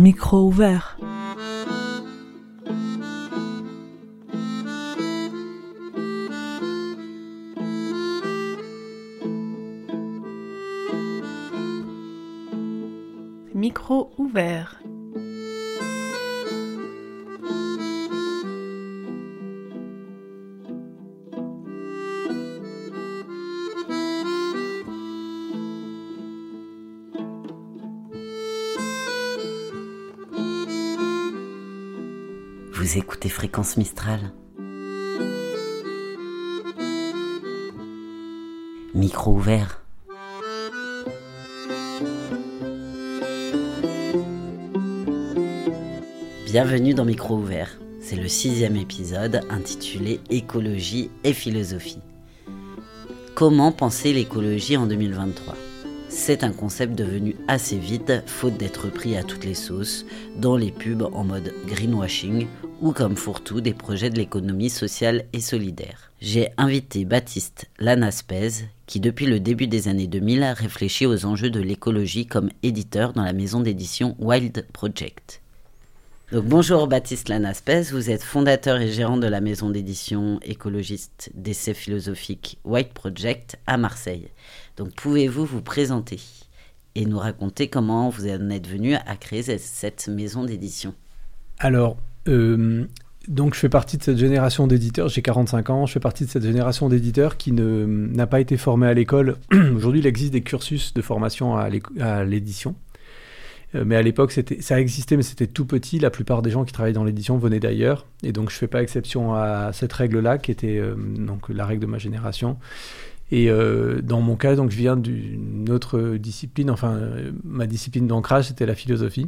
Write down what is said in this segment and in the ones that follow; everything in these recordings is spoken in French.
Micro ouvert. Micro ouvert. Vous écoutez Fréquence Mistral. Micro ouvert. Bienvenue dans Micro ouvert. C'est le 6e épisode intitulé Écologie et philosophie. Comment penser l'écologie en 2023 ? C'est un concept devenu assez vite, faute d'être pris à toutes les sauces, dans les pubs en mode greenwashing ou comme fourre-tout des projets de l'économie sociale et solidaire. J'ai invité Baptiste Lanaspez, qui depuis le début des années 2000 réfléchit aux enjeux de l'écologie comme éditeur dans la maison d'édition Wild Project. Donc bonjour Baptiste Lanaspez, vous êtes fondateur et gérant de la maison d'édition écologiste d'essais philosophiques Wild Project à Marseille. Donc pouvez-vous vous présenter et nous raconter comment vous en êtes venu à créer cette maison d'édition ? Alors, donc je fais partie de cette génération d'éditeurs, j'ai 45 ans, je fais partie de cette génération d'éditeurs qui n'a pas été formée à l'école. Aujourd'hui, il existe des cursus de formation à l'édition. Mais à l'époque, ça existait, mais c'était tout petit. La plupart des gens qui travaillaient dans l'édition venaient d'ailleurs. Et donc, je ne fais pas exception à cette règle-là, qui était donc la règle de ma génération. Et dans mon cas, donc, je viens d'une autre discipline. Enfin, ma discipline d'ancrage, c'était la philosophie.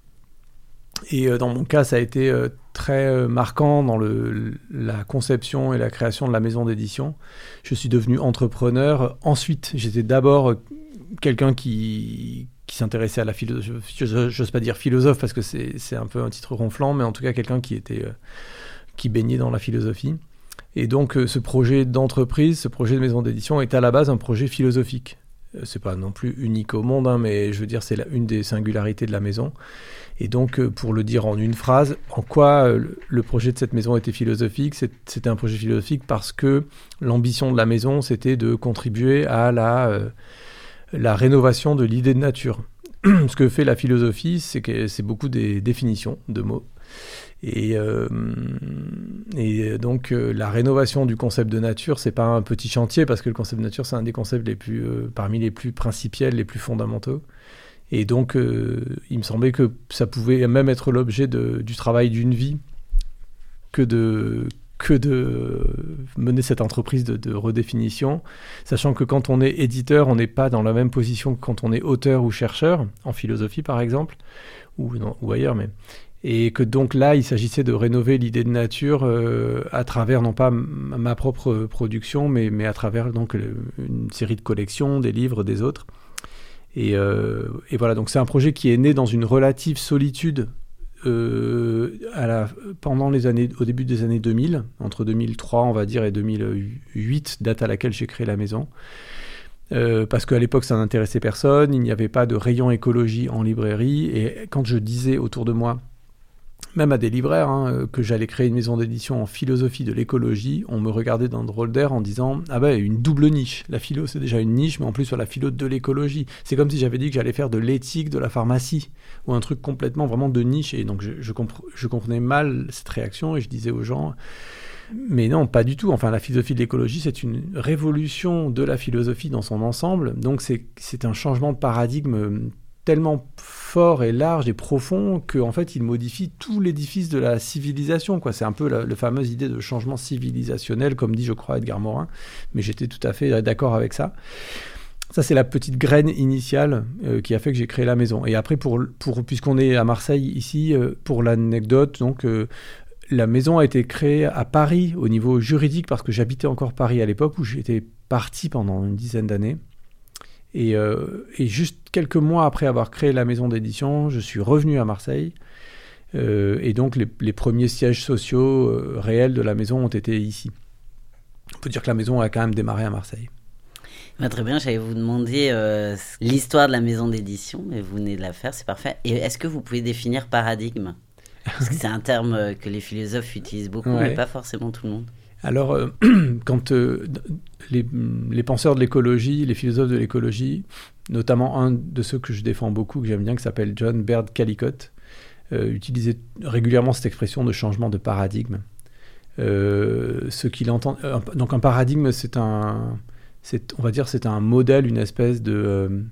Et dans mon cas, ça a été très marquant dans la conception et la création de la maison d'édition. Je suis devenu entrepreneur. Ensuite, j'étais d'abord quelqu'un qui s'intéressait à la philosophie. J'ose pas dire philosophe parce que c'est un peu un titre ronflant, mais en tout cas quelqu'un qui baignait dans la philosophie. Et donc ce projet d'entreprise, ce projet de maison d'édition est à la base un projet philosophique. C'est pas non plus unique au monde, hein, mais je veux dire c'est une des singularités de la maison. Et donc pour le dire en une phrase, en quoi le projet de cette maison était philosophique ? C'était un projet philosophique parce que l'ambition de la maison, c'était de contribuer à la rénovation de l'idée de nature. Ce que fait la philosophie, c'est que c'est beaucoup des définitions de mots. Et donc, la rénovation du concept de nature, c'est pas un petit chantier, parce que le concept de nature, c'est un des concepts parmi les plus principiels, les plus fondamentaux. Et donc, il me semblait que ça pouvait même être l'objet du travail d'une vie que de mener cette entreprise de redéfinition, sachant que quand on est éditeur, on n'est pas dans la même position que quand on est auteur ou chercheur, en philosophie par exemple, ou ailleurs même. Et que donc là, il s'agissait de rénover l'idée de nature à travers, non pas ma propre production, mais à travers donc une série de collections, des livres, des autres. Et voilà, donc c'est un projet qui est né dans une relative solitude au début des années 2000, entre 2003 on va dire et 2008, date à laquelle j'ai créé la maison, parce qu'à l'époque ça n'intéressait personne, il n'y avait pas de rayon écologie en librairie, et quand je disais autour de moi, même à des libraires, que j'allais créer une maison d'édition en philosophie de l'écologie, on me regardait d'un drôle d'air en disant « Ah ben, une double niche. La philo, c'est déjà une niche, mais en plus, sur la philo de l'écologie. » C'est comme si j'avais dit que j'allais faire de l'éthique de la pharmacie, ou un truc complètement vraiment de niche. Et donc, je comprenais mal cette réaction, et je disais aux gens « Mais non, pas du tout. Enfin, la philosophie de l'écologie, c'est une révolution de la philosophie dans son ensemble. Donc, c'est un changement de paradigme tellement fort et large et profond qu'en fait, il modifie tout l'édifice de la civilisation, quoi. C'est un peu la fameuse idée de changement civilisationnel, comme dit, je crois, Edgar Morin, mais j'étais tout à fait d'accord avec ça. Ça, c'est la petite graine initiale qui a fait que j'ai créé la maison. Et après, puisqu'on est à Marseille ici, pour l'anecdote, donc la maison a été créée à Paris au niveau juridique, parce que j'habitais encore Paris à l'époque, où j'étais parti pendant une dizaine d'années. Et juste quelques mois après avoir créé la maison d'édition, je suis revenu à Marseille. Et donc, les premiers sièges sociaux réels de la maison ont été ici. On peut dire que la maison a quand même démarré à Marseille. Très bien, j'allais vous demander l'histoire de la maison d'édition, mais vous venez de la faire, c'est parfait. Et est-ce que vous pouvez définir paradigme ? Parce que c'est un terme que les philosophes utilisent beaucoup, mais pas forcément tout le monde. Alors, quand les penseurs de l'écologie, les philosophes de l'écologie, notamment un de ceux que je défends beaucoup, que j'aime bien, qui s'appelle John Baird Callicott, utilisait régulièrement cette expression de changement de paradigme. Ce qu'il entend, donc un paradigme, on va dire, c'est un modèle, une espèce de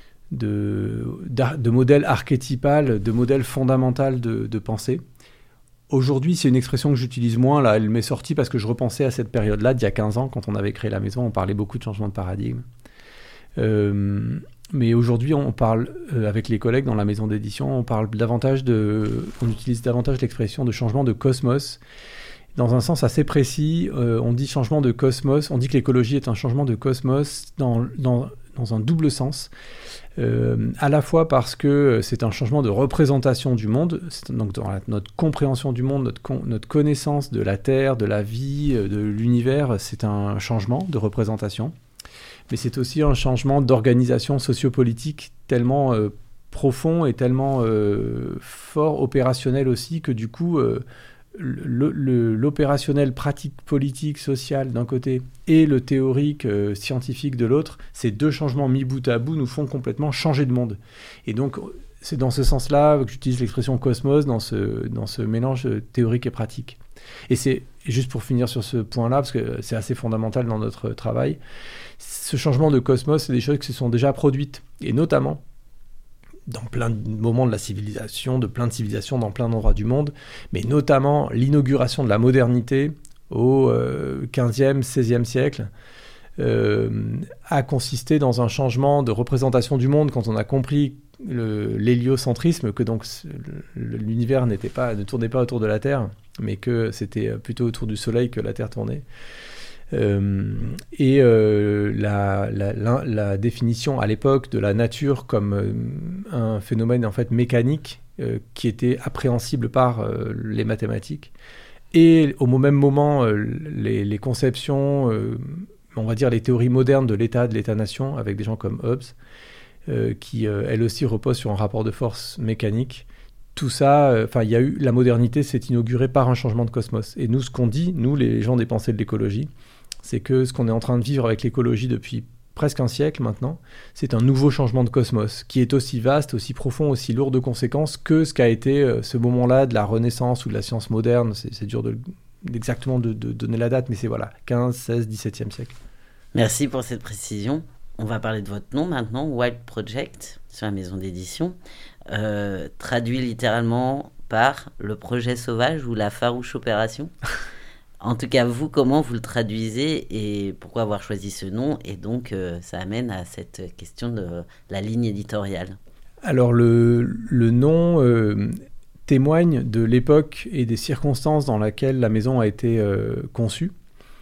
modèle archétypal, de modèle fondamental de pensée. Aujourd'hui, c'est une expression que j'utilise moins. Là, elle m'est sortie parce que je repensais à cette période-là, d'il y a 15 ans, quand on avait créé la maison, on parlait beaucoup de changement de paradigme. Mais aujourd'hui, on parle, avec les collègues dans la maison d'édition, on utilise davantage l'expression de changement de cosmos. Dans un sens assez précis, on dit changement de cosmos, on dit que l'écologie est un changement de cosmos dans un double sens. À la fois parce que c'est un changement de représentation du monde, donc dans notre compréhension du monde, notre connaissance de la Terre, de la vie, de l'univers, c'est un changement de représentation. Mais c'est aussi un changement d'organisation sociopolitique tellement profond et tellement fort, opérationnel aussi, que du coup, l'opérationnel pratique politique, social d'un côté et le théorique scientifique de l'autre, ces deux changements mis bout à bout nous font complètement changer de monde. Et donc c'est dans ce sens-là que j'utilise l'expression cosmos dans ce mélange théorique et pratique. Et juste pour finir sur ce point-là, parce que c'est assez fondamental dans notre travail, ce changement de cosmos, c'est des choses qui se sont déjà produites, et notamment dans plein de moments de la civilisation, de plein de civilisations dans plein d'endroits du monde, mais notamment l'inauguration de la modernité au XVe, XVIe siècle a consisté dans un changement de représentation du monde quand on a compris l'héliocentrisme, que donc l'univers ne tournait pas autour de la Terre, mais que c'était plutôt autour du Soleil que la Terre tournait. La définition à l'époque de la nature comme un phénomène en fait mécanique qui était appréhensible par les mathématiques, et au même moment les conceptions, on va dire les théories modernes de l'État-nation, avec des gens comme Hobbes, qui elle aussi repose sur un rapport de force mécanique. Tout ça, il y a eu la modernité s'est inaugurée par un changement de cosmos. Et nous, ce qu'on dit, nous les gens des pensées de l'écologie, c'est que ce qu'on est en train de vivre avec l'écologie depuis presque un siècle maintenant, c'est un nouveau changement de cosmos qui est aussi vaste, aussi profond, aussi lourd de conséquences que ce qu'a été ce moment-là de la Renaissance ou de la science moderne. C'est dur exactement de donner la date, mais c'est 15, 16, 17e siècle. Merci pour cette précision. On va parler de votre nom maintenant, Wild Project, sur la maison d'édition, traduit littéralement par le projet sauvage ou la farouche opération. En tout cas, vous, comment vous le traduisez et pourquoi avoir choisi ce nom ? Et donc, ça amène à cette question de la ligne éditoriale. Alors, le nom témoigne de l'époque et des circonstances dans lesquelles la maison a été conçue.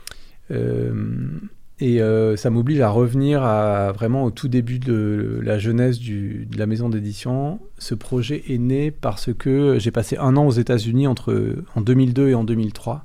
Ça m'oblige à revenir vraiment au tout début de la jeunesse de la maison d'édition. Ce projet est né parce que j'ai passé 1 an aux États-Unis en 2002 et en 2003.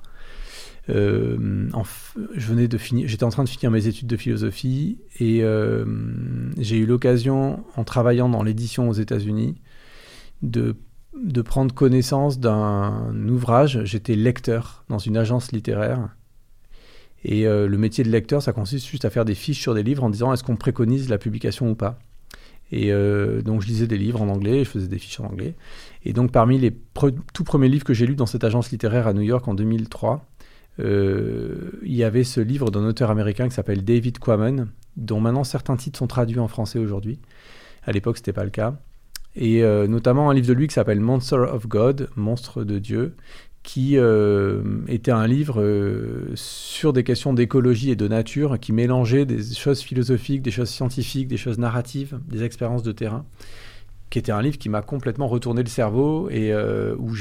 J'étais en train de finir mes études de philosophie et j'ai eu l'occasion, en travaillant dans l'édition aux États-Unis, de prendre connaissance d'un ouvrage. J'étais lecteur dans une agence littéraire. Et le métier de lecteur, ça consiste juste à faire des fiches sur des livres en disant est-ce qu'on préconise la publication ou pas. Et donc je lisais des livres en anglais, et je faisais des fiches en anglais. Et donc parmi les tout premiers livres que j'ai lus dans cette agence littéraire à New York en 2003, il y avait ce livre d'un auteur américain qui s'appelle David Quammen, dont maintenant certains titres sont traduits en français aujourd'hui. À l'époque, c'était pas le cas. Et notamment un livre de lui qui s'appelle Monster of God, Monstre de Dieu, qui était un livre sur des questions d'écologie et de nature, qui mélangeait des choses philosophiques, des choses scientifiques, des choses narratives, des expériences de terrain, qui était un livre qui m'a complètement retourné le cerveau et où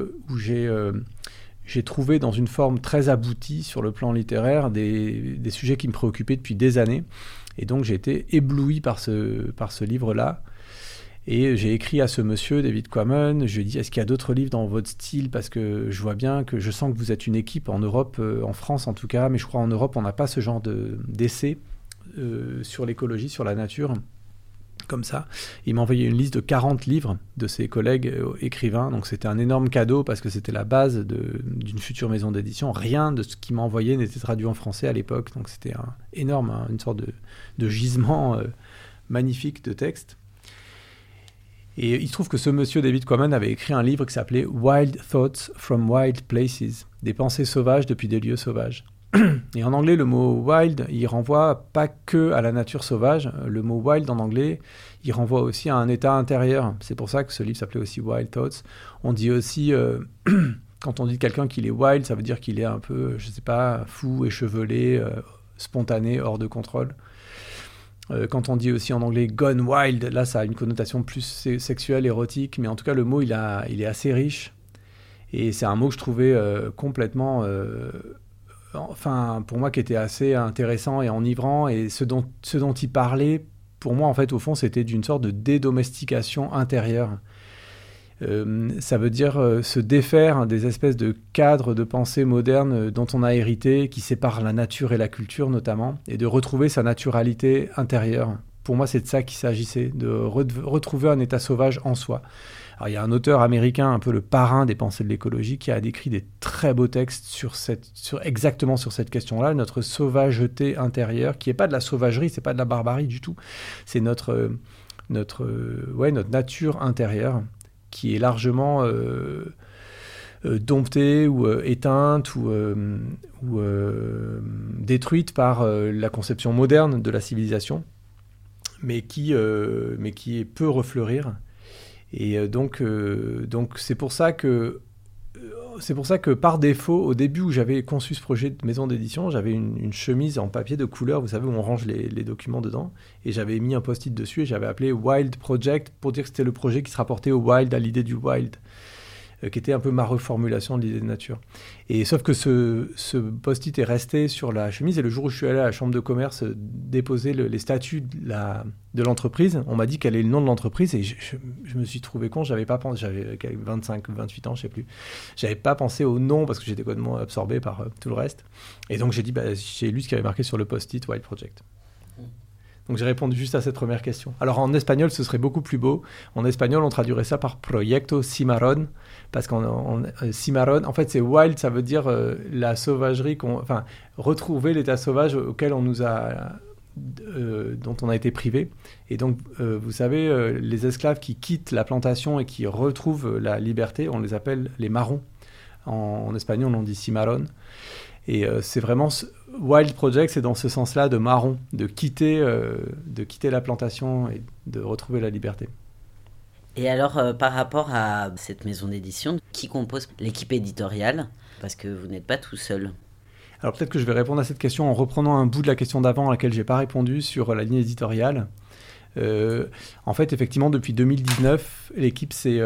j'ai trouvé dans une forme très aboutie sur le plan littéraire des sujets qui me préoccupaient depuis des années. Et donc j'ai été ébloui par ce livre-là. Et j'ai écrit à ce monsieur, David Quammen, je lui ai dit, est-ce qu'il y a d'autres livres dans votre style ? Parce que je vois bien que je sens que vous êtes une équipe en Europe, en France en tout cas, mais je crois en Europe, on n'a pas ce genre d'essai sur l'écologie, sur la nature, comme ça. Il m'a envoyé une liste de 40 livres de ses collègues écrivains, donc c'était un énorme cadeau parce que c'était la base d'une future maison d'édition. Rien de ce qu'il m'a envoyé n'était traduit en français à l'époque, donc c'était énorme, une sorte de gisement magnifique de texte. Et il se trouve que ce monsieur David Quammen avait écrit un livre qui s'appelait Wild Thoughts from Wild Places, des pensées sauvages depuis des lieux sauvages. Et en anglais, le mot wild, il renvoie pas que à la nature sauvage. Le mot wild en anglais, il renvoie aussi à un état intérieur. C'est pour ça que ce livre s'appelait aussi Wild Thoughts. On dit aussi, quand on dit de quelqu'un qu'il est wild, ça veut dire qu'il est un peu, je sais pas, fou, échevelé, spontané, hors de contrôle. Quand on dit aussi en anglais gone wild, là ça a une connotation plus sexuelle, érotique, mais en tout cas le mot il est assez riche. Et c'est un mot que je trouvais complètement... pour moi, qui était assez intéressant et enivrant, et ce dont il parlait, pour moi, en fait, au fond, c'était d'une sorte de dédomestication intérieure. Ça veut dire se défaire des espèces de cadres de pensée modernes dont on a hérité, qui séparent la nature et la culture, notamment, et de retrouver sa naturalité intérieure. Pour moi, c'est de ça qu'il s'agissait, de retrouver un état sauvage en soi. Alors, il y a un auteur américain, un peu le parrain des pensées de l'écologie, qui a décrit des très beaux textes exactement sur cette question-là, notre sauvageté intérieure, qui n'est pas de la sauvagerie, c'est pas de la barbarie du tout. C'est notre nature intérieure, qui est largement domptée ou éteinte ou détruite par la conception moderne de la civilisation, mais qui peut refleurir. Et donc c'est pour ça que par défaut, au début où j'avais conçu ce projet de maison d'édition, j'avais une chemise en papier de couleur, vous savez, où on range les documents dedans, et j'avais mis un post-it dessus et j'avais appelé Wild Project pour dire que c'était le projet qui se rapportait au wild, à l'idée du wild, qui était un peu ma reformulation de l'idée de nature. Et sauf que ce post-it est resté sur la chemise, et le jour où je suis allé à la chambre de commerce déposer les statuts de l'entreprise, on m'a dit quel est le nom de l'entreprise, et je me suis trouvé con, j'avais pas pensé, j'avais 25, 28 ans, je sais plus, j'avais pas pensé au nom parce que j'étais complètement absorbé par tout le reste. Et donc j'ai lu ce qui avait marqué sur le post-it Wild Project. Donc j'ai répondu juste à cette première question. Alors en espagnol, ce serait beaucoup plus beau. En espagnol, on traduirait ça par Proyecto Cimarrón, parce qu'en Cimarrón, en fait, c'est wild, ça veut dire la sauvagerie, retrouver l'état sauvage auquel on nous a, dont on a été privé. Et donc, vous savez, les esclaves qui quittent la plantation et qui retrouvent la liberté, on les appelle les marrons. En espagnol, on dit Cimarrón. Et c'est vraiment Wild Project, c'est dans ce sens-là de marron, de quitter la plantation et de retrouver la liberté. Et alors, par rapport à cette maison d'édition, qui compose l'équipe éditoriale? Parce que vous n'êtes pas tout seul. Alors peut-être que je vais répondre à cette question en reprenant un bout de la question d'avant à laquelle je n'ai pas répondu sur la ligne éditoriale. En fait, effectivement, depuis 2019, l'équipe s'est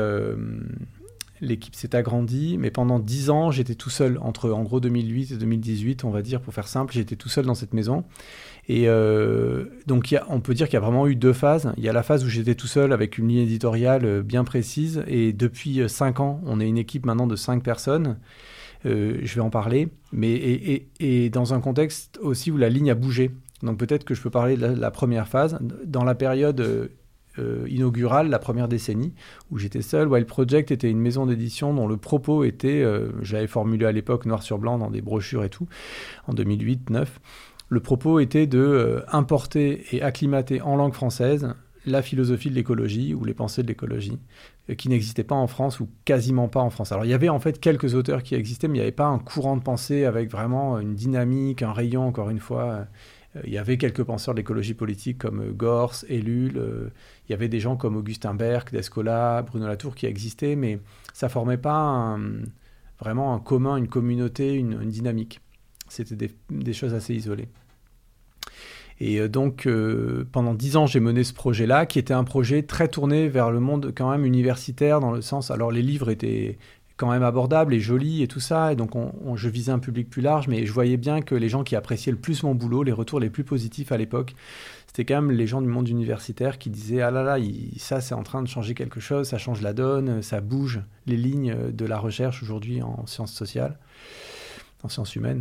agrandie, mais pendant 10 ans, j'étais tout seul. Entre, en gros, 2008 et 2018, on va dire, pour faire simple, j'étais tout seul dans cette maison. Et donc, on peut dire qu'il y a vraiment eu 2 phases. Il y a la phase où j'étais tout seul avec une ligne éditoriale bien précise. Et depuis 5 ans, on est une équipe maintenant de 5 personnes. Je vais en parler. Et dans un contexte aussi où la ligne a bougé. Donc, peut-être que je peux parler de la première phase. Dans la période... inaugurale, la première décennie, où j'étais seul. Wild Project était une maison d'édition dont le propos était, je l'avais formulé à l'époque noir sur blanc dans des brochures et tout, en 2008-2009, le propos était de importer et acclimater en langue française la philosophie de l'écologie ou les pensées de l'écologie, qui n'existaient pas en France ou quasiment pas en France. Alors il y avait en fait quelques auteurs qui existaient, mais il n'y avait pas un courant de pensée avec vraiment une dynamique, un rayon, encore une fois. Il y avait quelques penseurs de l'écologie politique comme Gors, Ellul, il y avait des gens comme Augustin Berg, Descola, Bruno Latour qui existaient, mais ça ne formait pas vraiment un commun, une communauté, une dynamique. C'était des choses assez isolées. Et donc, pendant 10 ans, j'ai mené ce projet-là, qui était un projet très tourné vers le monde quand même universitaire, dans le sens... Alors, les livres étaient quand même abordables et jolis et tout ça, et donc je visais un public plus large, mais je voyais bien que les gens qui appréciaient le plus mon boulot, les retours les plus positifs à l'époque, c'était quand même les gens du monde universitaire qui disaient « Ah là là, ça c'est en train de changer quelque chose, ça change la donne, ça bouge les lignes de la recherche aujourd'hui en sciences sociales, en sciences humaines ».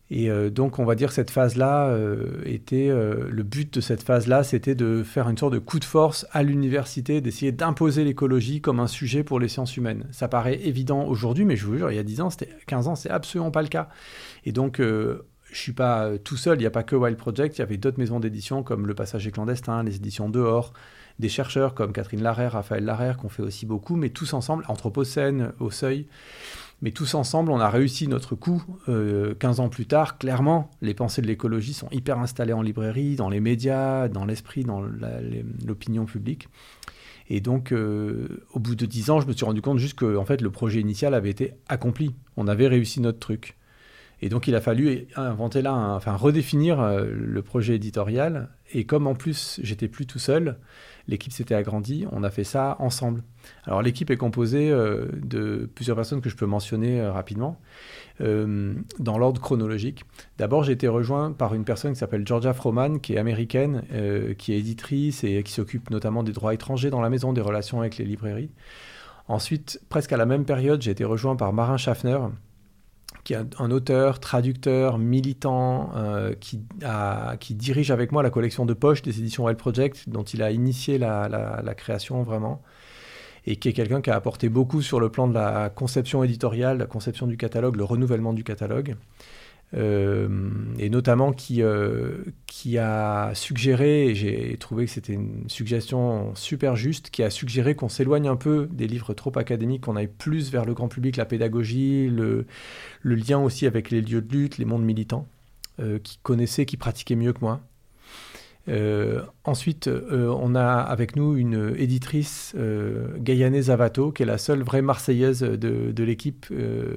Et donc, on va dire que cette phase-là le but de cette phase-là, c'était de faire une sorte de coup de force à l'université, d'essayer d'imposer l'écologie comme un sujet pour les sciences humaines. Ça paraît évident aujourd'hui, mais je vous jure, il y a 15 ans, c'est absolument pas le cas. Et donc, je suis pas tout seul, il n'y a pas que Wild Project, il y avait d'autres maisons d'édition comme Le Passager clandestin, les éditions Dehors, des chercheurs comme Catherine Larère, Raphaël Larère, qui ont fait aussi beaucoup, mais tous ensemble, Anthropocène, Au Seuil. Mais tous ensemble, on a réussi notre coup. 15 ans plus tard, clairement, les pensées de l'écologie sont hyper installées en librairie, dans les médias, dans l'esprit, dans l'opinion publique. Et donc, au bout de 10 ans, je me suis rendu compte juste que en fait, le projet initial avait été accompli. On avait réussi notre truc. Et donc, il a fallu redéfinir le projet éditorial. Et comme en plus, j'étais plus tout seul, l'équipe s'était agrandie, on a fait ça ensemble. Alors, l'équipe est composée de plusieurs personnes que je peux mentionner rapidement, dans l'ordre chronologique. D'abord, j'ai été rejoint par une personne qui s'appelle Georgia Froman, qui est américaine, qui est éditrice et qui s'occupe notamment des droits étrangers dans la maison, des relations avec les librairies. Ensuite, presque à la même période, j'ai été rejoint par Marin Schaffner, qui est un auteur, traducteur, militant, qui dirige avec moi la collection de poche des éditions Wild Project, dont il a initié la création vraiment, et qui est quelqu'un qui a apporté beaucoup sur le plan de la conception éditoriale, la conception du catalogue, le renouvellement du catalogue, et notamment qui a suggéré, et j'ai trouvé que c'était une suggestion super juste, qui a suggéré qu'on s'éloigne un peu des livres trop académiques, qu'on aille plus vers le grand public, la pédagogie, le lien aussi avec les lieux de lutte, les mondes militants, qui connaissaient, qui pratiquaient mieux que moi. Ensuite, on a avec nous une éditrice, Gayane Zavato, qui est la seule vraie Marseillaise de l'équipe,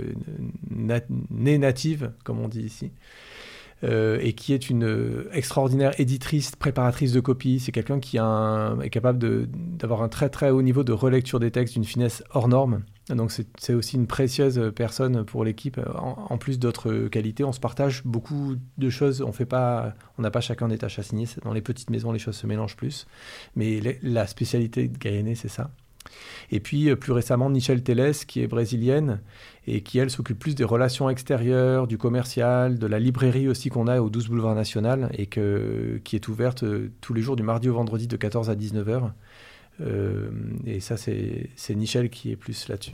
née native, comme on dit ici, et qui est une extraordinaire éditrice, préparatrice de copies. C'est quelqu'un qui est capable d'avoir un très très haut niveau de relecture des textes, d'une finesse hors norme. Donc c'est aussi une précieuse personne pour l'équipe, en plus d'autres qualités. On se partage beaucoup de choses, on n'a pas chacun des tâches assignées. Dans les petites maisons, les choses se mélangent plus. Mais la spécialité de Gayane, c'est ça. Et puis plus récemment, Nichelle Teles, qui est brésilienne et qui, elle, s'occupe plus des relations extérieures, du commercial, de la librairie aussi qu'on a au 12 boulevard National et qui est ouverte tous les jours du mardi au vendredi de 14 à 19h. Et ça, c'est Nichelle qui est plus là-dessus.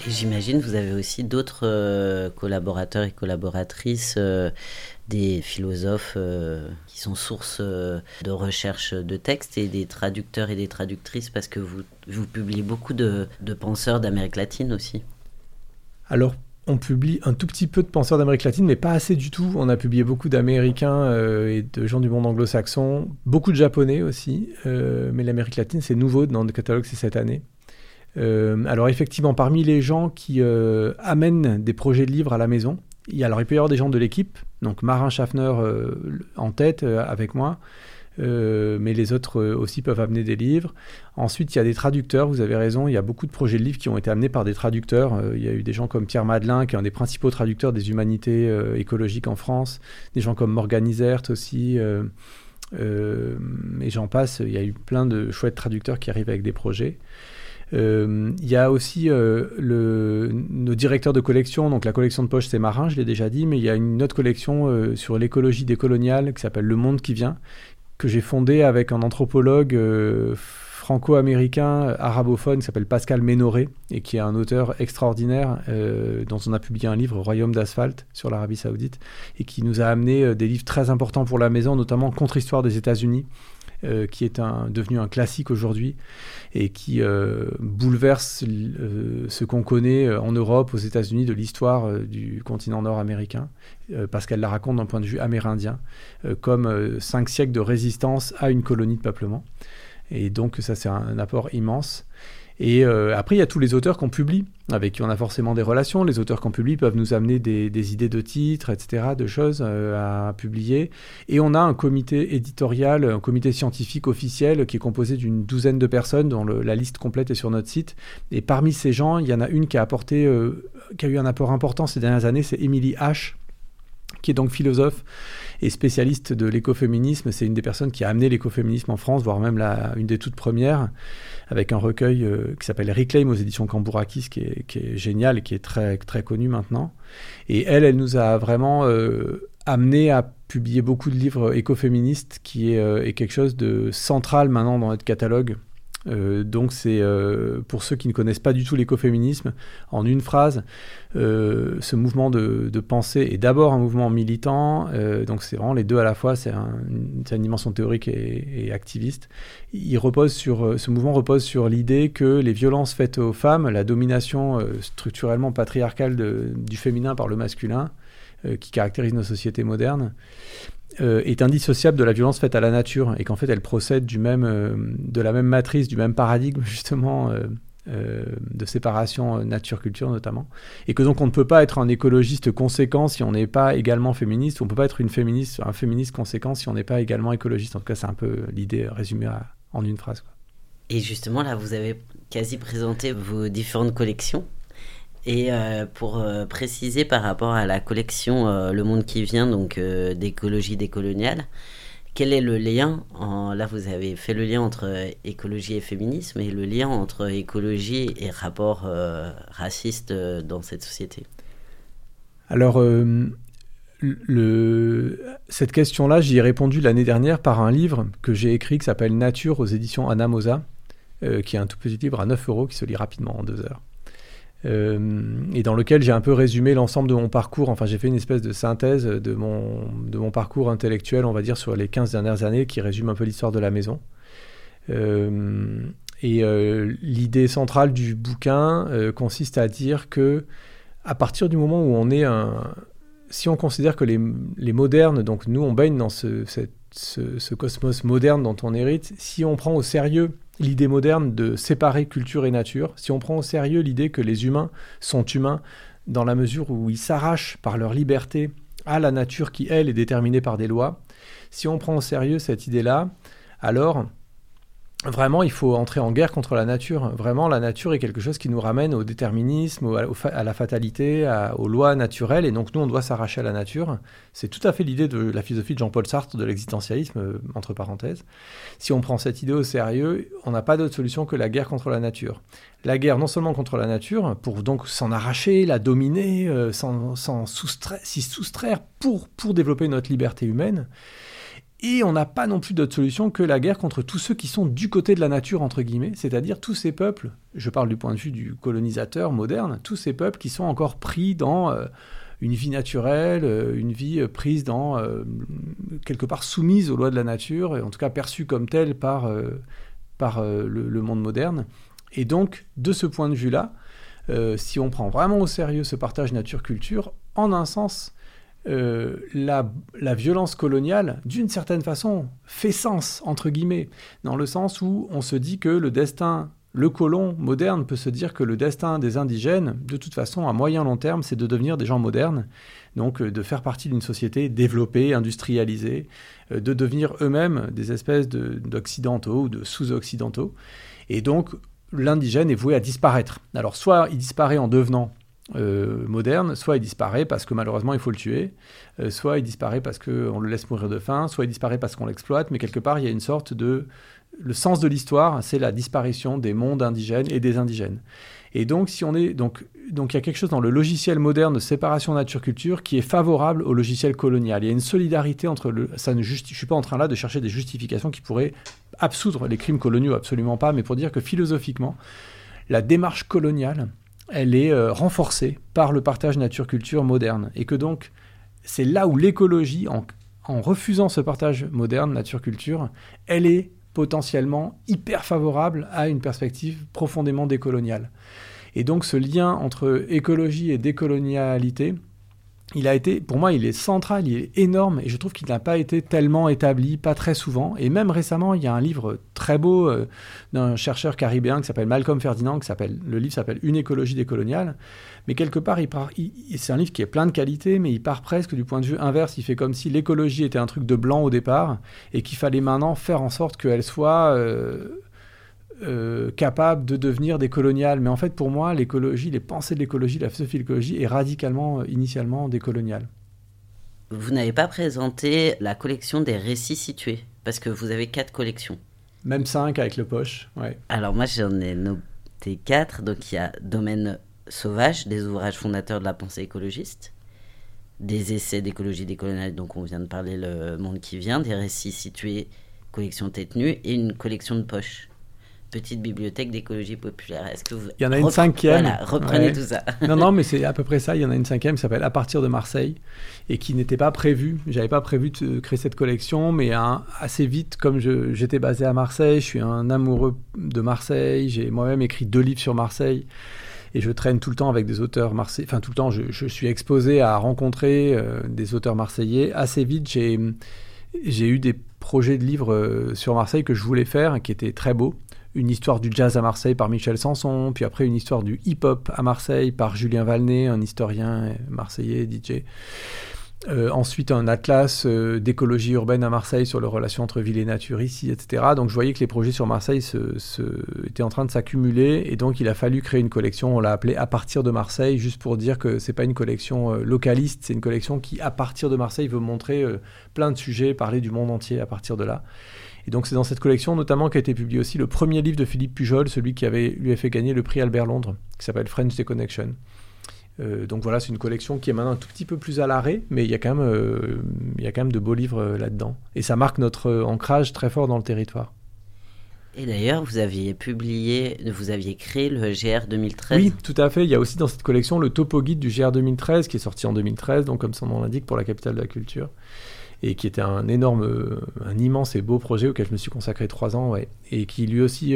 Et j'imagine que vous avez aussi d'autres collaborateurs et collaboratrices, des philosophes qui sont source de recherche de textes et des traducteurs et des traductrices, parce que vous publiez beaucoup de penseurs d'Amérique latine aussi. Alors, on publie un tout petit peu de penseurs d'Amérique latine, mais pas assez du tout. On a publié beaucoup d'Américains et de gens du monde anglo-saxon, beaucoup de Japonais aussi, mais l'Amérique latine, c'est nouveau dans le catalogue, c'est cette année. Alors effectivement, parmi les gens qui amènent des projets de livres à la maison, il peut y avoir des gens de l'équipe, donc Marin Schaffner en tête avec moi, mais les autres aussi peuvent amener des livres. Ensuite, il y a des traducteurs, vous avez raison, il y a beaucoup de projets de livres qui ont été amenés par des traducteurs. Il y a eu des gens comme Pierre Madelin, qui est un des principaux traducteurs des humanités écologiques en France, des gens comme Morgan Isert aussi, et j'en passe, il y a eu plein de chouettes traducteurs qui arrivent avec des projets. Il y a aussi nos directeurs de collection, donc la collection de poche c'est Marin, je l'ai déjà dit, mais il y a une autre collection sur l'écologie décoloniale qui s'appelle Le Monde qui vient, que j'ai fondée avec un anthropologue franco-américain arabophone qui s'appelle Pascal Ménoré et qui est un auteur extraordinaire dont on a publié un livre, Royaume d'asphalte, sur l'Arabie Saoudite, et qui nous a amené des livres très importants pour la maison, notamment Contre-histoire des États-Unis, qui est devenu un classique aujourd'hui et qui bouleverse ce qu'on connaît en Europe, aux États-Unis, de l'histoire du continent nord-américain, parce qu'elle la raconte d'un point de vue amérindien, comme 5 siècles de résistance à une colonie de peuplement. Et donc ça, c'est un apport immense. Et après, il y a tous les auteurs qu'on publie, avec qui on a forcément des relations. Les auteurs qu'on publie peuvent nous amener des idées de titres, etc., de choses à publier. Et on a un comité éditorial, un comité scientifique officiel qui est composé d'une 12aine de personnes, dont la liste complète est sur notre site. Et parmi ces gens, il y en a une qui a eu un apport important ces dernières années, c'est Émilie H., qui est donc philosophe et spécialiste de l'écoféminisme. C'est une des personnes qui a amené l'écoféminisme en France, voire même une des toutes premières, avec un recueil qui s'appelle Reclaim aux éditions Cambourakis, qui est génial et qui est très, très connu maintenant. Et elle nous a vraiment amené à publier beaucoup de livres écoféministes, qui est quelque chose de central maintenant dans notre catalogue. Donc c'est, pour ceux qui ne connaissent pas du tout l'écoféminisme, en une phrase, ce mouvement de pensée est d'abord un mouvement militant, donc c'est vraiment les deux à la fois, c'est une dimension théorique et activiste. Ce mouvement repose sur l'idée que les violences faites aux femmes, la domination structurellement patriarcale du féminin par le masculin, qui caractérise nos sociétés modernes, est indissociable de la violence faite à la nature, et qu'en fait elle procède de la même matrice, du même paradigme justement de séparation nature-culture notamment, et que donc on ne peut pas être un écologiste conséquent si on n'est pas également féministe, ou on ne peut pas être un féministe conséquent si on n'est pas également écologiste. En tout cas, c'est un peu l'idée résumée en une phrase, quoi. Et justement là, vous avez quasi présenté vos différentes collections. Et pour préciser par rapport à la collection Le Monde qui vient, donc d'écologie décoloniale, quel est le lien là, vous avez fait le lien entre écologie et féminisme, et le lien entre écologie et rapport raciste dans cette société? Alors, cette question-là, j'y ai répondu l'année dernière par un livre que j'ai écrit qui s'appelle Nature aux éditions Anna Mosa, qui est un tout petit livre à 9 € qui se lit rapidement en 2 heures. Et dans lequel j'ai un peu résumé l'ensemble de mon parcours. Enfin, j'ai fait une espèce de synthèse de mon parcours intellectuel, on va dire, sur les 15 dernières années, qui résume un peu l'histoire de la maison. L'idée centrale du bouquin consiste à dire que, à partir du moment où on est si on considère que les modernes, donc nous on baigne dans ce cosmos moderne dont on hérite, si on prend au sérieux l'idée moderne de séparer culture et nature, si on prend au sérieux l'idée que les humains sont humains dans la mesure où ils s'arrachent par leur liberté à la nature qui, elle, est déterminée par des lois, si on prend au sérieux cette idée-là, alors vraiment il faut entrer en guerre contre la nature. Vraiment, la nature est quelque chose qui nous ramène au déterminisme, à la fatalité, aux lois naturelles, et donc nous on doit s'arracher à la nature. C'est tout à fait l'idée de la philosophie de Jean-Paul Sartre de l'existentialisme, entre parenthèses. Si on prend cette idée au sérieux, on n'a pas d'autre solution que la guerre contre la nature. La guerre non seulement contre la nature, pour donc s'en arracher, la dominer, s'y soustraire pour développer notre liberté humaine, Et on n'a pas non plus d'autre solution que la guerre contre tous ceux qui sont du côté de la nature, entre guillemets, c'est-à-dire tous ces peuples, je parle du point de vue du colonisateur moderne, tous ces peuples qui sont encore pris dans une vie naturelle, une vie prise dans, quelque part soumise aux lois de la nature, et en tout cas perçue comme telle par le monde moderne. Et donc, de ce point de vue-là, si on prend vraiment au sérieux ce partage nature-culture, en un sens, la violence coloniale, d'une certaine façon, fait sens, entre guillemets, dans le sens où on se dit que le colon moderne peut se dire que le destin des indigènes, de toute façon, à moyen long terme, c'est de devenir des gens modernes, donc de faire partie d'une société développée, industrialisée, de devenir eux-mêmes des espèces d'occidentaux ou de sous-occidentaux. Et donc, l'indigène est voué à disparaître. Alors, soit il disparaît en devenant moderne, soit il disparaît parce que malheureusement il faut le tuer, soit il disparaît parce qu'on le laisse mourir de faim, soit il disparaît parce qu'on l'exploite, mais quelque part il y a une sorte de... Le sens de l'histoire, c'est la disparition des mondes indigènes et des indigènes. Et donc, donc il y a quelque chose dans le logiciel moderne de séparation nature-culture qui est favorable au logiciel colonial. Il y a une solidarité entre je ne suis pas en train là de chercher des justifications qui pourraient absoudre les crimes coloniaux, absolument pas, mais pour dire que philosophiquement, la démarche coloniale, elle est renforcée par le partage nature-culture moderne. Et que donc, c'est là où l'écologie, en refusant ce partage moderne, nature-culture, elle est potentiellement hyper favorable à une perspective profondément décoloniale. Et donc, ce lien entre écologie et décolonialité, pour moi, il est central, il est énorme, et je trouve qu'il n'a pas été tellement établi, pas très souvent. Et même récemment, il y a un livre très beau d'un chercheur caribéen qui s'appelle Malcolm Ferdinand, le livre s'appelle « Une écologie décoloniale ». Mais quelque part, c'est un livre qui est plein de qualités, mais il part presque du point de vue inverse. Il fait comme si l'écologie était un truc de blanc au départ, et qu'il fallait maintenant faire en sorte qu'elle soit... capable de devenir décoloniale. Mais en fait, pour moi, l'écologie, les pensées de l'écologie, la philosophie de l'écologie est radicalement, initialement décoloniale. Vous n'avez pas présenté la collection des récits situés, parce que vous avez 4 collections. Même 5 avec le poche, ouais. Alors moi, j'en ai noté 4. Donc il y a Domaine sauvage, des ouvrages fondateurs de la pensée écologiste, des essais d'écologie décoloniale, donc on vient de parler Le Monde qui vient, des récits situés, collection tête nue, et une collection de poche. Petite bibliothèque d'écologie populaire. Est-ce que vous... Il y en a une 5e. Voilà, reprenez tout ça. Non, mais c'est à peu près ça. Il y en a une 5e qui s'appelle À partir de Marseille et qui n'était pas prévue. J'avais pas prévu de créer cette collection, mais assez vite, comme j'étais basé à Marseille, je suis un amoureux de Marseille. J'ai moi-même écrit 2 livres sur Marseille et je traîne tout le temps avec des auteurs marseillais. Enfin, tout le temps, je suis exposé à rencontrer des auteurs marseillais. Assez vite, j'ai eu des projets de livres sur Marseille que je voulais faire, qui étaient très beaux. Une histoire du jazz à Marseille par Michel Sanson, puis après une histoire du hip-hop à Marseille par Julien Valnet, un historien marseillais, DJ. Ensuite, un atlas d'écologie urbaine à Marseille sur les relations entre ville et nature ici, etc. Donc je voyais que les projets sur Marseille étaient en train de s'accumuler, et donc il a fallu créer une collection, on l'a appelée À partir de Marseille, juste pour dire que c'est pas une collection localiste, c'est une collection qui, à partir de Marseille, veut montrer plein de sujets, parler du monde entier à partir de là. Et donc c'est dans cette collection notamment qu'a été publié aussi le premier livre de Philippe Pujol, celui qui lui a fait gagner le prix Albert Londres, qui s'appelle French Déconnection. Donc voilà, c'est une collection qui est maintenant un tout petit peu plus à l'arrêt, mais il y a quand même de beaux livres là-dedans. Et ça marque notre ancrage très fort dans le territoire. Et d'ailleurs, vous aviez créé le GR 2013. Oui, tout à fait. Il y a aussi dans cette collection le topo guide du GR 2013, qui est sorti en 2013, donc comme son nom l'indique, pour la capitale de la culture. Et qui était un immense et beau projet auquel je me suis consacré 3 ans, ouais, et qui lui aussi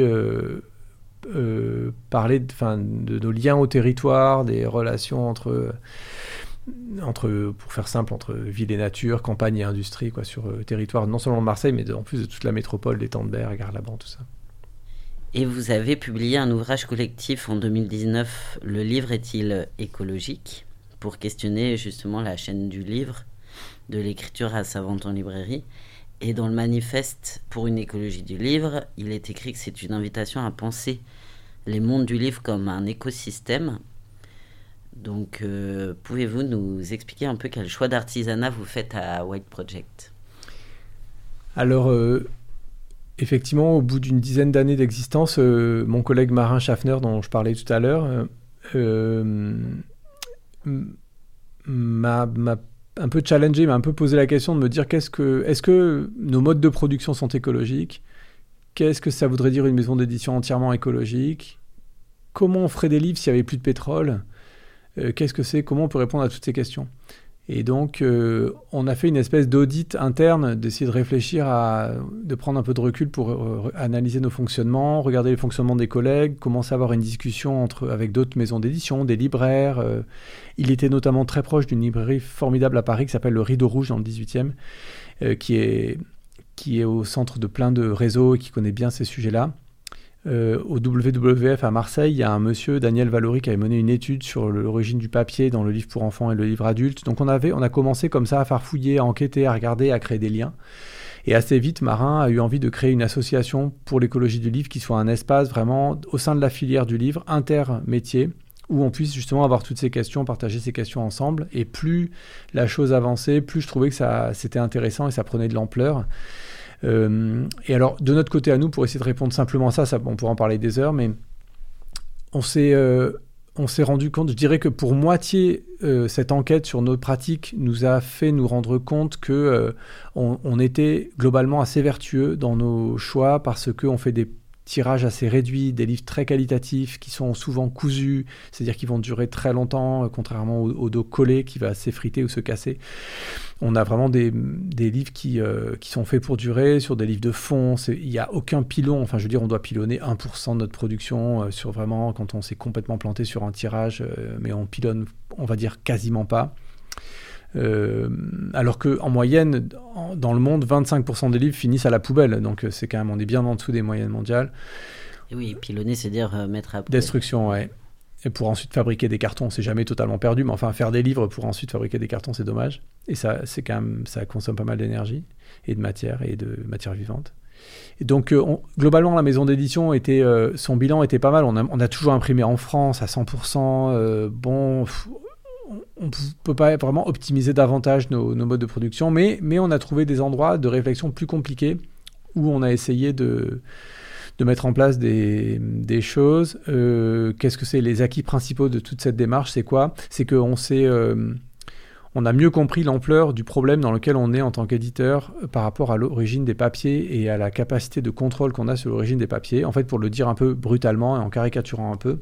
parlait de nos liens au territoire, des relations entre, pour faire simple, entre ville et nature, campagne et industrie, quoi, sur le territoire non seulement de Marseille, mais en plus de toute la métropole, d'Étendebert, Garlaban, tout ça. Et vous avez publié un ouvrage collectif en 2019, Le livre est-il écologique, pour questionner justement la chaîne du livre, de l'écriture à sa vente en librairie. Et dans le manifeste pour une écologie du livre, il est écrit que c'est une invitation à penser les mondes du livre comme un écosystème. Donc, pouvez-vous nous expliquer un peu quel choix d'artisanat vous faites à White Project ? Alors, effectivement, au bout d'une dizaine d'années d'existence, mon collègue Marin Schaffner, dont je parlais tout à l'heure, m'a un peu challengé, mais un peu posé la question de me dire est-ce que nos modes de production sont écologiques ? Qu'est-ce que ça voudrait dire une maison d'édition entièrement écologique ? Comment on ferait des livres s'il n'y avait plus de pétrole ? Qu'est-ce que c'est ? Comment on peut répondre à toutes ces questions ? Et donc, on a fait une espèce d'audit interne, d'essayer de réfléchir de prendre un peu de recul pour analyser nos fonctionnements, regarder les fonctionnements des collègues, commencer à avoir une discussion avec d'autres maisons d'édition, des libraires. Il était notamment très proche d'une librairie formidable à Paris qui s'appelle Le Rideau Rouge dans le 18e, qui est au centre de plein de réseaux et qui connaît bien ces sujets-là. Au WWF à Marseille, il y a un monsieur, Daniel Valory, qui avait mené une étude sur l'origine du papier dans le livre pour enfants et le livre adulte. Donc on a commencé comme ça à farfouiller, à enquêter, à regarder, à créer des liens. Et assez vite, Marin a eu envie de créer une association pour l'écologie du livre qui soit un espace vraiment au sein de la filière du livre, intermétier, où on puisse justement avoir toutes ces questions, partager ces questions ensemble. Et plus la chose avançait, plus je trouvais que c'était intéressant et ça prenait de l'ampleur. Et alors, de notre côté à nous, pour essayer de répondre simplement à ça, on pourra en parler des heures, mais on s'est rendu compte, je dirais que pour moitié, cette enquête sur nos pratiques nous a fait nous rendre compte que on était globalement assez vertueux dans nos choix parce qu'on fait des tirages assez réduits, des livres très qualitatifs qui sont souvent cousus, c'est-à-dire qu'ils vont durer très longtemps, contrairement au dos collé qui va s'effriter ou se casser. On a vraiment des livres qui sont faits pour durer, sur des livres de fond. Il n'y a aucun pilon. Enfin, je veux dire, on doit pilonner 1% de notre production sur vraiment quand on s'est complètement planté sur un tirage, mais on pilonne, on va dire, quasiment pas. Alors qu'en moyenne, dans le monde, 25% des livres finissent à la poubelle. Donc, c'est quand même, on est bien en dessous des moyennes mondiales. Et oui, pilonner, c'est dire mettre à la poubelle. Destruction, ouais. Et pour ensuite fabriquer des cartons, c'est jamais totalement perdu, mais enfin, faire des livres pour ensuite fabriquer des cartons, c'est dommage. Et ça, c'est quand même, ça consomme pas mal d'énergie et de matière vivante. Et donc, globalement, la maison d'édition son bilan était pas mal. On a toujours imprimé en France à 100%. On ne peut pas vraiment optimiser davantage nos modes de production, mais on a trouvé des endroits de réflexion plus compliqués où on a essayé de mettre en place des choses. Qu'est-ce que c'est les acquis principaux de toute cette démarche ? C'est quoi ? C'est qu'on on a mieux compris l'ampleur du problème dans lequel on est en tant qu'éditeur par rapport à l'origine des papiers et à la capacité de contrôle qu'on a sur l'origine des papiers. En fait, pour le dire un peu brutalement et en caricaturant un peu,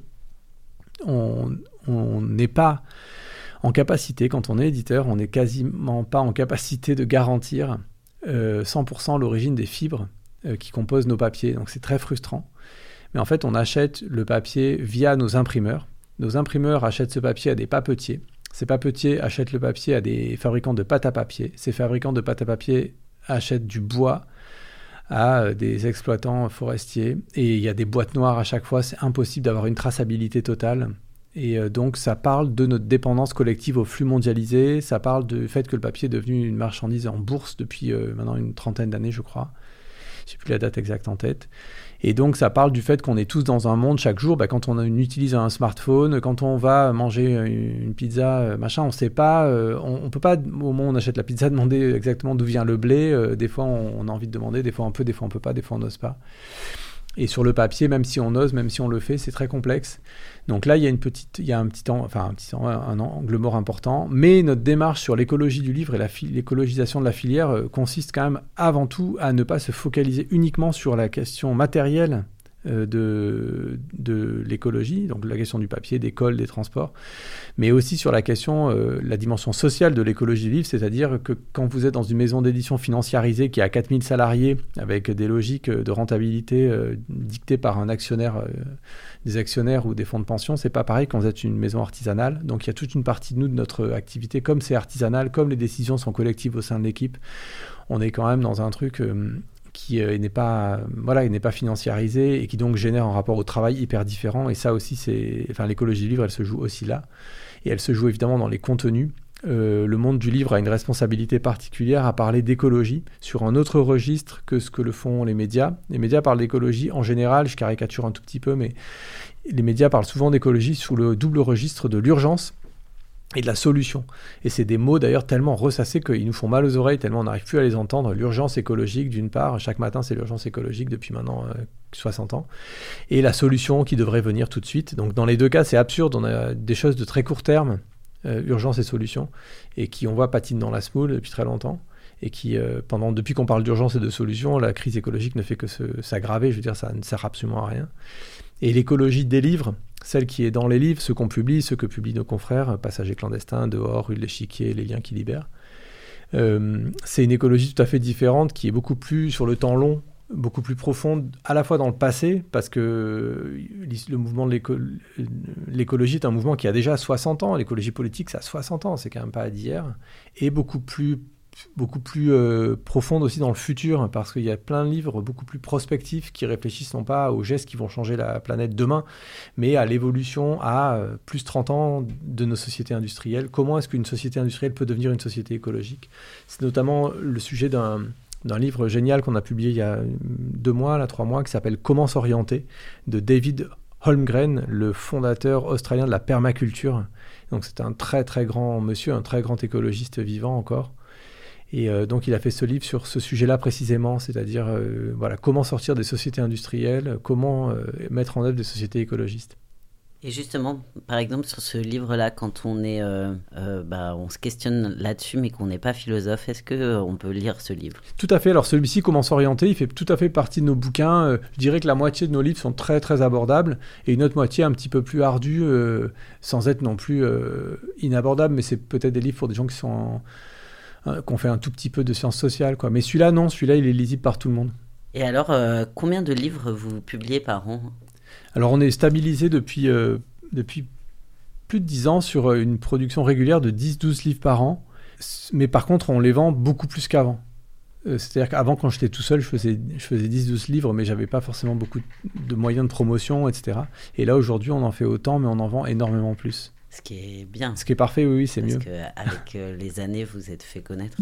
on n'est pas en capacité, quand on est éditeur, on n'est quasiment pas en capacité de garantir 100% l'origine des fibres qui composent nos papiers. Donc c'est très frustrant. Mais en fait, on achète le papier via nos imprimeurs. Nos imprimeurs achètent ce papier à des papetiers. Ces papetiers achètent le papier à des fabricants de pâte à papier. Ces fabricants de pâte à papier achètent du bois à des exploitants forestiers. Et il y a des boîtes noires à chaque fois. C'est impossible d'avoir une traçabilité totale. Et donc, ça parle de notre dépendance collective au flux mondialisé. Ça parle du fait que le papier est devenu une marchandise en bourse depuis maintenant une 30aine d'années, je crois. Je n'ai plus la date exacte en tête. Et donc, ça parle du fait qu'on est tous dans un monde chaque jour. Quand on utilise un smartphone, quand on va manger une pizza, machin, on ne sait pas. On ne peut pas, au moment où on achète la pizza, demander exactement d'où vient le blé. Des fois, on a envie de demander. Des fois, on peut, des fois, on ne peut pas. Des fois, on n'ose pas. Et sur le papier, même si on ose, même si on le fait, c'est très complexe. Donc là, il y a un angle mort important. Mais notre démarche sur l'écologie du livre et l'écologisation de la filière consiste quand même avant tout à ne pas se focaliser uniquement sur la question matérielle de l'écologie, donc la question du papier, des cols, des transports, mais aussi sur la question, la dimension sociale de l'écologie du livre, c'est-à-dire que quand vous êtes dans une maison d'édition financiarisée qui a 4000 salariés, avec des logiques de rentabilité dictées par un actionnaire, des actionnaires ou des fonds de pension, c'est pas pareil quand vous êtes une maison artisanale. Donc il y a toute une partie de notre activité, comme c'est artisanal, comme les décisions sont collectives au sein de l'équipe, on est quand même dans un truc qui n'est pas financiarisé et qui donc génère un rapport au travail hyper différent. Et ça aussi, l'écologie du livre, elle se joue aussi là. Et elle se joue évidemment dans les contenus. Le monde du livre a une responsabilité particulière à parler d'écologie sur un autre registre que ce que le font les médias. Les médias parlent d'écologie en général, je caricature un tout petit peu, mais les médias parlent souvent d'écologie sous le double registre de l'urgence et de la solution. Et c'est des mots d'ailleurs tellement ressassés qu'ils nous font mal aux oreilles, tellement on n'arrive plus à les entendre. L'urgence écologique, d'une part, chaque matin c'est l'urgence écologique depuis maintenant 60 ans, et la solution qui devrait venir tout de suite. Donc dans les deux cas c'est absurde, on a des choses de très court terme Urgence et Solutions, et qui, on voit, patine dans la semoule depuis très longtemps, et qui, depuis qu'on parle d'urgence et de solutions, la crise écologique ne fait que s'aggraver, je veux dire, ça ne sert absolument à rien. Et l'écologie des livres, celle qui est dans les livres, ceux qu'on publie, ceux que publient nos confrères, Passagers clandestins, Dehors, Rue de l'Échiquier, Les liens qui libèrent, c'est une écologie tout à fait différente, qui est beaucoup plus sur le temps long, beaucoup plus profonde, à la fois dans le passé, parce que le mouvement de l'écologie est un mouvement qui a déjà 60 ans, l'écologie politique ça a 60 ans, c'est quand même pas d'hier, et beaucoup plus profonde aussi dans le futur, parce qu'il y a plein de livres beaucoup plus prospectifs qui réfléchissent non pas aux gestes qui vont changer la planète demain, mais à l'évolution à plus 30 ans de nos sociétés industrielles. Comment est-ce qu'une société industrielle peut devenir une société écologique ? C'est notamment le sujet d'un livre génial qu'on a publié il y a 3 mois, qui s'appelle « Comment s'orienter » de David Holmgren, le fondateur australien de la permaculture. Donc c'est un très très grand monsieur, un très grand écologiste vivant encore. Et donc il a fait ce livre sur ce sujet-là précisément, c'est-à-dire comment sortir des sociétés industrielles, comment mettre en œuvre des sociétés écologistes. Et justement, par exemple, sur ce livre-là, quand on est, on se questionne là-dessus, mais qu'on n'est pas philosophe, est-ce qu'on peut lire ce livre ? Tout à fait. Alors celui-ci, Comment s'orienter, il fait tout à fait partie de nos bouquins. Je dirais que la moitié de nos livres sont très très abordables, et une autre moitié un petit peu plus ardue, sans être non plus inabordables, mais c'est peut-être des livres pour des gens qu'on fait un tout petit peu de sciences sociales, quoi. Mais celui-là, non, il est lisible par tout le monde. Et alors, combien de livres vous publiez par an ? Alors, on est stabilisé depuis plus de 10 ans sur une production régulière de 10-12 livres par an. Mais par contre, on les vend beaucoup plus qu'avant. C'est-à-dire qu'avant, quand j'étais tout seul, je faisais 10-12 livres, mais j'avais pas forcément beaucoup de moyens de promotion, etc. Et là, aujourd'hui, on en fait autant, mais on en vend énormément plus. Ce qui est bien. Ce qui est parfait, oui, c'est mieux. Parce qu'avec les années, vous êtes fait connaître.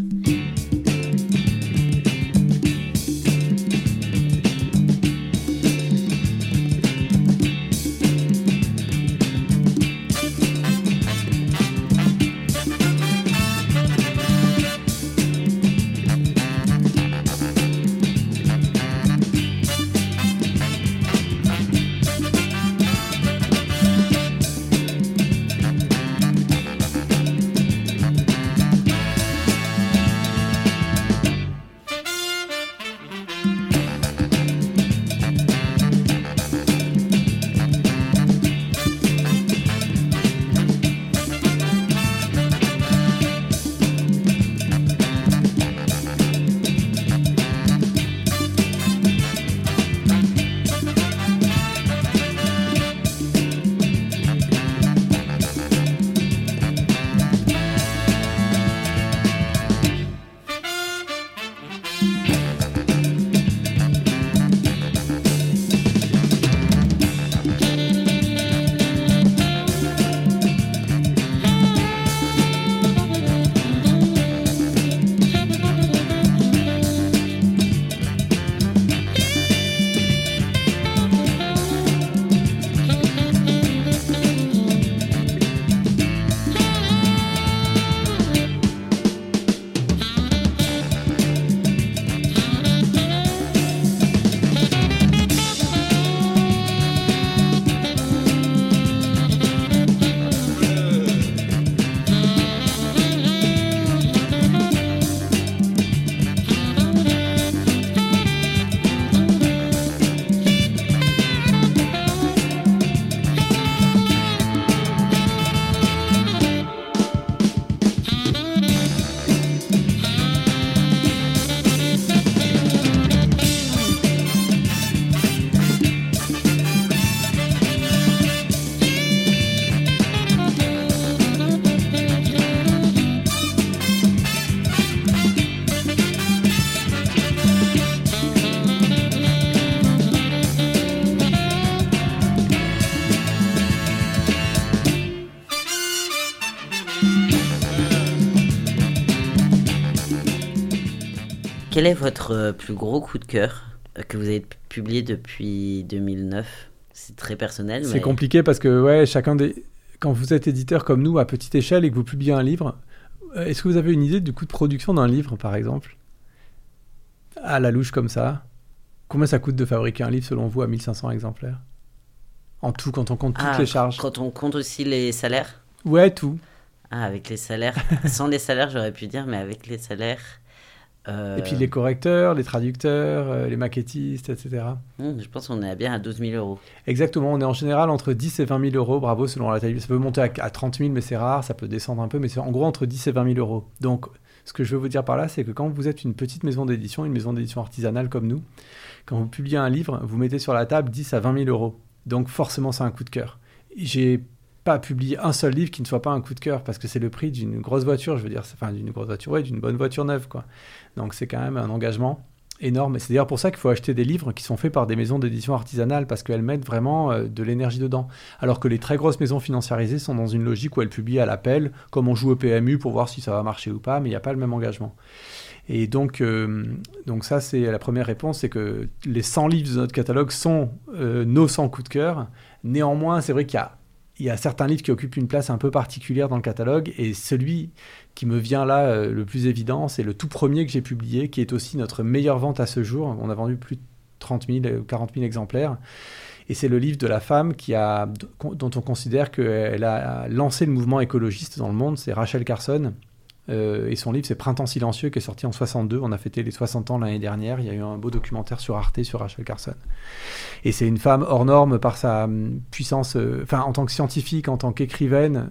Quel est votre plus gros coup de cœur que vous avez publié depuis 2009 ? C'est très personnel. C'est compliqué parce que quand vous êtes éditeur comme nous à petite échelle et que vous publiez un livre, est-ce que vous avez une idée du coût de production d'un livre, par exemple ? À la louche comme ça. Combien ça coûte de fabriquer un livre selon vous à 1500 exemplaires ? En tout, quand on compte toutes les charges. Quand on compte aussi les salaires ? Ouais, tout. Ah, avec les salaires. Sans les salaires, j'aurais pu dire, mais avec les salaires... Et puis les correcteurs, les traducteurs, les maquettistes, etc. Je pense qu'on est bien à 12 000 euros. Exactement, on est en général entre 10 et 20 000 euros, bravo, selon la taille. Ça peut monter à 30 000, mais c'est rare, ça peut descendre un peu, mais c'est en gros entre 10 et 20 000 euros. Donc, ce que je veux vous dire par là, c'est que quand vous êtes une petite maison d'édition, une maison d'édition artisanale comme nous, quand vous publiez un livre, vous mettez sur la table 10 à 20 000 euros. Donc, forcément, c'est un coup de cœur. J'ai pas publié un seul livre qui ne soit pas un coup de cœur, parce que c'est le prix d'une grosse voiture, je veux dire, enfin d'une grosse voiture, ouais, d'une bonne voiture neuve, quoi. Donc c'est quand même un engagement énorme, et c'est d'ailleurs pour ça qu'il faut acheter des livres qui sont faits par des maisons d'édition artisanales, parce qu'elles mettent vraiment de l'énergie dedans, alors que les très grosses maisons financiarisées sont dans une logique où elles publient à l'appel, comme on joue au PMU pour voir si ça va marcher ou pas, mais il n'y a pas le même engagement. Et donc ça, c'est la première réponse, c'est que les 100 livres de notre catalogue sont nos 100 coups de cœur. Néanmoins, c'est vrai qu'il y a certains livres qui occupent une place un peu particulière dans le catalogue, et celui qui me vient là le plus évident, c'est le tout premier que j'ai publié, qui est aussi notre meilleure vente à ce jour. On a vendu plus de 30 000, 40 000 exemplaires. Et c'est le livre de la femme dont on considère qu'elle a lancé le mouvement écologiste dans le monde, c'est Rachel Carson. Et son livre, c'est Printemps silencieux, qui est sorti en 62. On a fêté les 60 ans l'année dernière. Il y a eu un beau documentaire sur Arte sur Rachel Carson. Et c'est une femme hors norme par sa puissance, en tant que scientifique, en tant qu'écrivaine,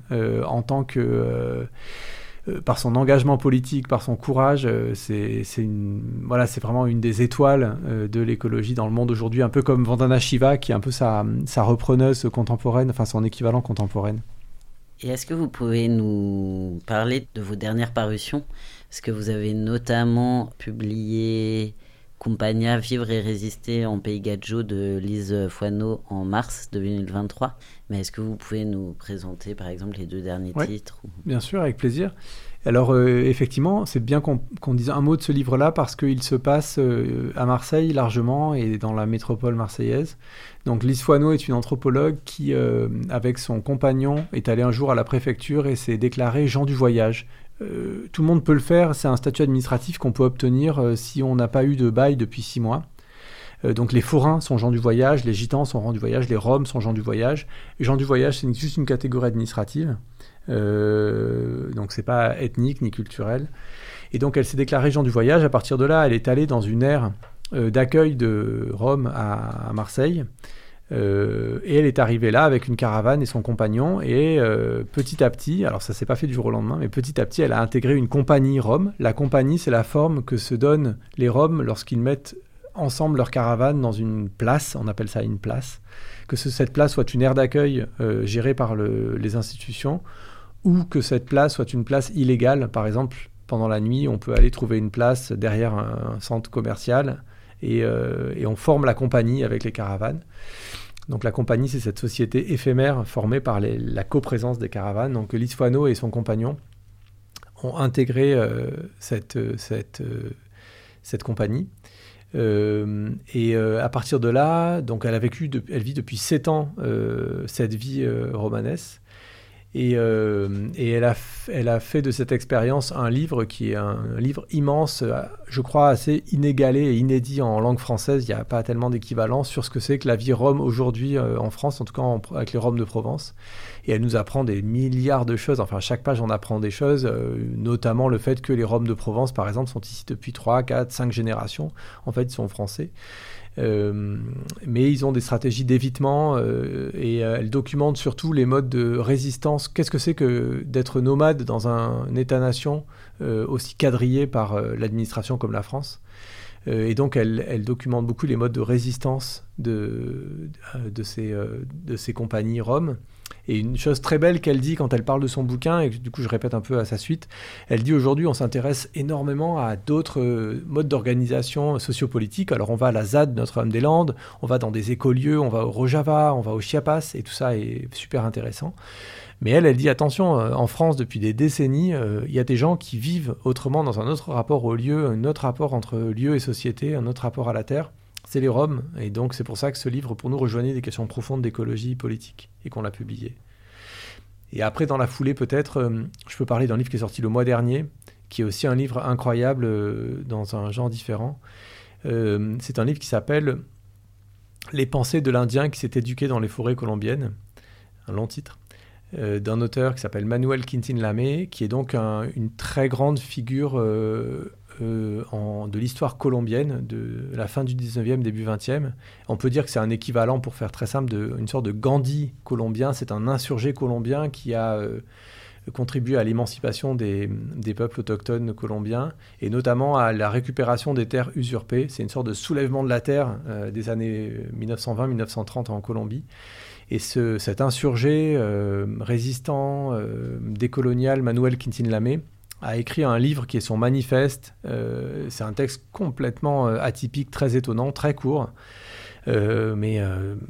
par son engagement politique, par son courage. C'est vraiment une des étoiles de l'écologie dans le monde aujourd'hui, un peu comme Vandana Shiva, qui est un peu sa repreneuse contemporaine, enfin son équivalent contemporaine. Et est-ce que vous pouvez nous parler de vos dernières parutions ? Parce que vous avez notamment publié Compagnia, Vivre et résister en Pays Gadjo de Lise Foineau en mars 2023. Mais est-ce que vous pouvez nous présenter par exemple les 2 derniers titres ? Bien sûr, avec plaisir. Alors effectivement, c'est bien qu'on dise un mot de ce livre-là, parce qu'il se passe à Marseille largement et dans la métropole marseillaise. Donc Lise Foineau est une anthropologue qui, avec son compagnon, est allée un jour à la préfecture et s'est déclarée Gens du voyage. Tout le monde peut le faire, c'est un statut administratif qu'on peut obtenir si on n'a pas eu de bail depuis 6 mois. Donc les forains sont gens du voyage, les gitans sont gens du voyage, les roms sont gens du voyage. Les gens du voyage, c'est juste une catégorie administrative. Donc c'est pas ethnique ni culturel. Et donc elle s'est déclarée gens du voyage. À partir de là, elle est allée dans une aire d'accueil de Roms à Marseille. Et elle est arrivée là avec une caravane et son compagnon, et petit à petit, alors ça s'est pas fait du jour au lendemain, mais petit à petit elle a intégré une compagnie Rom. La compagnie, c'est la forme que se donnent les Roms lorsqu'ils mettent ensemble leur caravane dans une place, on appelle ça une place, que cette place soit une aire d'accueil gérée par les institutions, ou que cette place soit une place illégale. Par exemple, pendant la nuit, on peut aller trouver une place derrière un centre commercial, et on forme la compagnie avec les caravanes. Donc la compagnie, c'est cette société éphémère formée par la coprésence des caravanes. Donc Lise Foineau et son compagnon ont intégré cette compagnie. À partir de là, donc elle vit depuis 7 ans cette vie romanesque. Et elle a fait de cette expérience un livre qui est un livre immense, je crois assez inégalé et inédit en langue française. Il n'y a pas tellement d'équivalent sur ce que c'est que la vie rome aujourd'hui en France, en tout cas avec les Roms de Provence. Et elle nous apprend des milliards de choses. Enfin, à chaque page, on apprend des choses, notamment le fait que les Roms de Provence, par exemple, sont ici depuis 3, 4, 5 générations. En fait, ils sont français. Mais ils ont des stratégies d'évitement et elles documentent surtout les modes de résistance. Qu'est-ce que c'est que d'être nomade dans un État-nation aussi quadrillé par l'administration comme la France ? Et donc elle documente beaucoup les modes de résistance de ces compagnies roms. Et une chose très belle qu'elle dit quand elle parle de son bouquin, et du coup je répète un peu à sa suite, elle dit aujourd'hui on s'intéresse énormément à d'autres modes d'organisation sociopolitique. Alors on va à la ZAD Notre-Dame-des-Landes, on va dans des écolieux, on va au Rojava, on va au Chiapas, et tout ça est super intéressant. Mais elle dit attention, en France depuis des décennies, il y a des gens qui vivent autrement, dans un autre rapport au lieu, un autre rapport entre lieu et société, un autre rapport à la terre. C'est les Roms, et donc c'est pour ça que ce livre, pour nous, rejoignait des questions profondes d'écologie politique, et qu'on l'a publié. Et après, dans la foulée, peut-être, je peux parler d'un livre qui est sorti le mois dernier, qui est aussi un livre incroyable dans un genre différent. C'est un livre qui s'appelle « Les pensées de l'Indien qui s'est éduqué dans les forêts colombiennes », un long titre. d'un auteur qui s'appelle Manuel Quintín-Lamé, qui est donc une très grande figure de l'histoire colombienne de la fin du 19e, début 20e. On peut dire que c'est un équivalent, pour faire très simple, d'une sorte de Gandhi colombien. C'est un insurgé colombien qui a contribué à l'émancipation des peuples autochtones colombiens et notamment à la récupération des terres usurpées. C'est une sorte de soulèvement de la terre des années 1920-1930 en Colombie. Et cet insurgé résistant décolonial, Manuel Quintín-Lamé, a écrit un livre qui est son manifeste. C'est un texte complètement atypique, très étonnant, très court, mais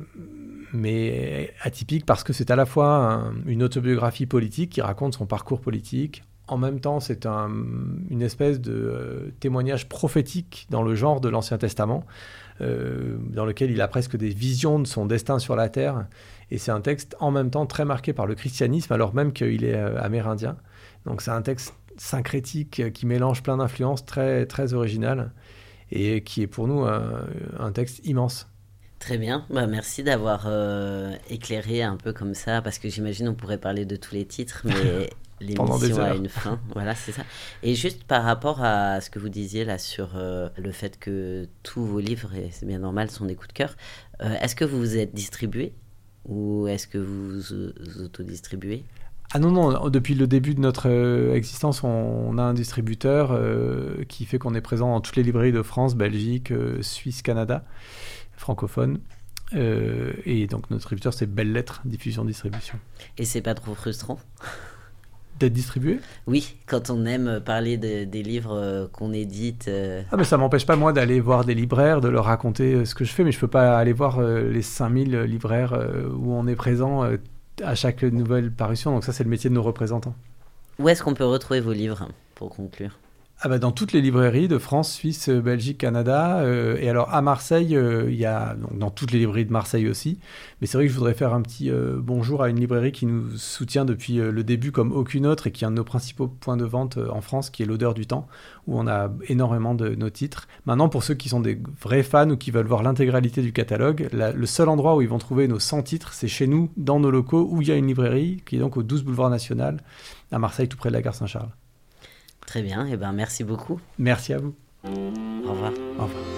atypique parce que c'est à la fois une autobiographie politique qui raconte son parcours politique. En même temps, c'est une espèce de témoignage prophétique dans le genre de l'Ancien Testament, dans lequel il a presque des visions de son destin sur la terre. Et c'est un texte en même temps très marqué par le christianisme, alors même qu'il est amérindien. Donc c'est un texte syncrétique qui mélange plein d'influences, très, très original, et qui est pour nous un texte immense. Très bien, merci d'avoir éclairé un peu comme ça, parce que j'imagine on pourrait parler de tous les titres, mais l'émission a une fin. Voilà, c'est ça. Et juste par rapport à ce que vous disiez là sur le fait que tous vos livres, et c'est bien normal, sont des coups de cœur, est-ce que vous vous êtes distribué ou est-ce que vous vous autodistribuez ? Ah non, depuis le début de notre existence, on a un distributeur qui fait qu'on est présent dans toutes les librairies de France, Belgique, Suisse, Canada, francophone. Et donc notre distributeur, c'est Belles Lettres, Diffusion-Distribution. Et c'est pas trop frustrant d'être distribué ? Oui, quand on aime parler des livres qu'on édite. Ah, mais ça m'empêche pas, moi, d'aller voir des libraires, de leur raconter ce que je fais, mais je peux pas aller voir les 5000 libraires où on est présent à chaque nouvelle parution. Donc ça, c'est le métier de nos représentants. Où est-ce qu'on peut retrouver vos livres, pour conclure ? Dans toutes les librairies de France, Suisse, Belgique, Canada. Et alors, à Marseille, il y a donc, dans toutes les librairies de Marseille aussi. Mais c'est vrai que je voudrais faire un petit bonjour à une librairie qui nous soutient depuis le début comme aucune autre et qui est un de nos principaux points de vente en France, qui est l'Odeur du Temps, où on a énormément de nos titres. Maintenant, pour ceux qui sont des vrais fans ou qui veulent voir l'intégralité du catalogue, le seul endroit où ils vont trouver nos 100 titres, c'est chez nous, dans nos locaux, où il y a une librairie, qui est donc au 12 boulevard National, à Marseille, tout près de la gare Saint-Charles. Très bien, merci beaucoup. Merci à vous. Au revoir. Au revoir.